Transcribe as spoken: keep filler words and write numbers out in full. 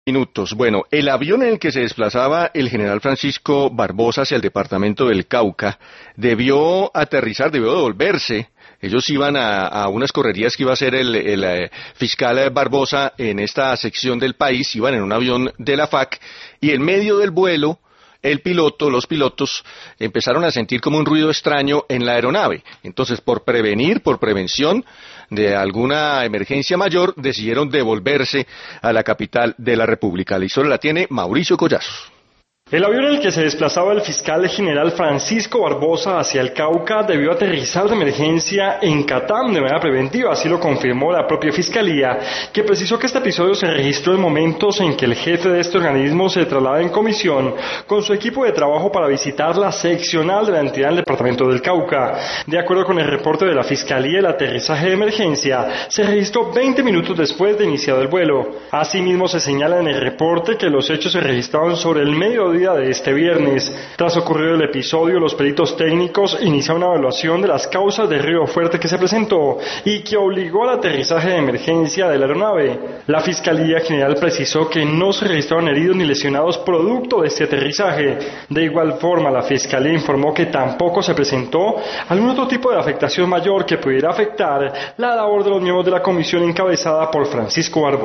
Minutos. Bueno, el avión en el que se desplazaba el general Francisco Barbosa hacia el departamento del Cauca debió aterrizar, debió devolverse. Ellos iban a, a unas correrías que iba a hacer el, el, eh, fiscal Barbosa en esta sección del país, iban en un avión de la F A C, y en medio del vuelo el piloto, los pilotos empezaron a sentir como un ruido extraño en la aeronave. Entonces, por prevenir, por prevención de alguna emergencia mayor, decidieron devolverse a la capital de la República. La historia la tiene Mauricio Collazos. El avión en el que se desplazaba el fiscal general Francisco Barbosa hacia el Cauca debió aterrizar de emergencia en Catam de manera preventiva, así lo confirmó la propia fiscalía, que precisó que este episodio se registró en momentos en que el jefe de este organismo se traslada en comisión con su equipo de trabajo para visitar la seccional de la entidad en el departamento del Cauca. De acuerdo con el reporte de la fiscalía, el aterrizaje de emergencia se registró veinte minutos después de iniciado el vuelo. Asimismo, se señala en el reporte que los hechos se registraron sobre el mediodía de este viernes. Tras ocurrido el episodio, los peritos técnicos iniciaron una evaluación de las causas del ruido fuerte que se presentó y que obligó al aterrizaje de emergencia de la aeronave. La Fiscalía General precisó que no se registraron heridos ni lesionados producto de este aterrizaje. De igual forma, la Fiscalía informó que tampoco se presentó algún otro tipo de afectación mayor que pudiera afectar la labor de los miembros de la comisión encabezada por Francisco Barbosa.